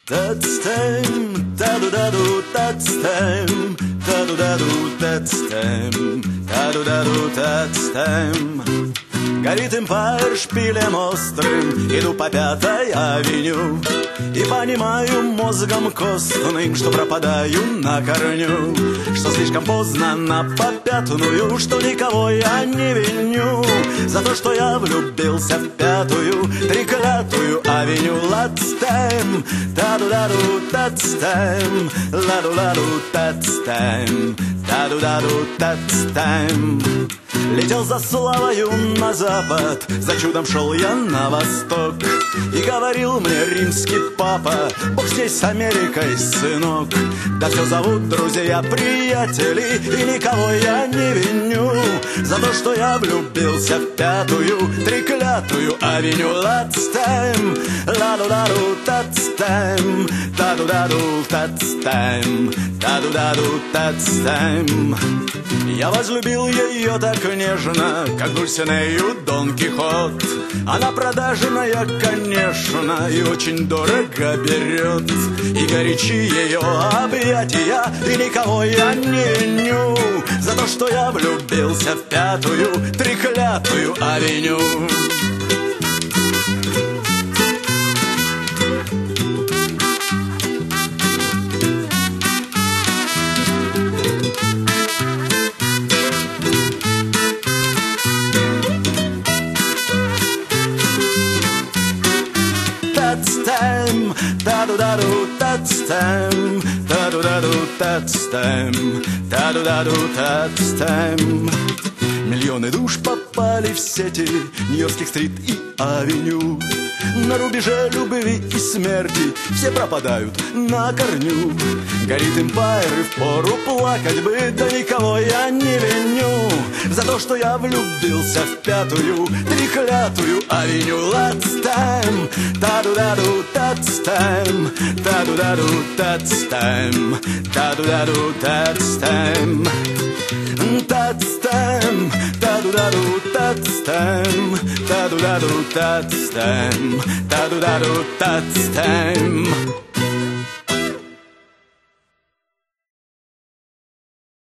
Тацтем, таду-даду, тацтем, таду-даду, тацтем, таду-даду, тацтем. Горит Эмпайр шпилем острым, иду по Пятой авеню и понимаю мозгом костным, что пропадаю на корню, что слишком поздно на попятную, что никого я не виню за то, что я влюбился в пятую, треклятую авеню. Ладстем, таду-даду, тацтем, ладу-ладу, тацтем, таду-даду, тацтем. Летел за славою на запад, за чудом шел я на восток. И говорил мне римский папа: бог здесь с Америкой, сынок. Да все зовут друзья, приятели, и никого я не виню за то, что я влюбился в пятую, треклятую авеню. Ладстем, ладу-даду, тацтем, таду-даду, тацтем, таду-даду, тацтем. Я возлюбил ее так нежно, как Дульсинею Дон Кихот. Она продажная, конечно, и очень дорого берет. И горячи ее объятия, и никого я не виню за то, что я влюбился в пятую, треклятую авеню. Тацтем, таду-даду, тацтем, таду-даду, тацтем, таду-даду, тацтем. Миллионы душ попали в сети Нью-Йоркских стрит и авеню. На рубеже любви и смерти все пропадают на корню. Горит Эмпайр, и впору плакать бы, да никого я не виню за то, что я влюбился в пятую, треклятую авеню. Ладстем, таду-даду, тацтем, таду-даду, тацтем, таду-даду, тацтем. Тацтем, таду-даду, тацтем, таду-даду, тацтем, таду-даду, тацтем.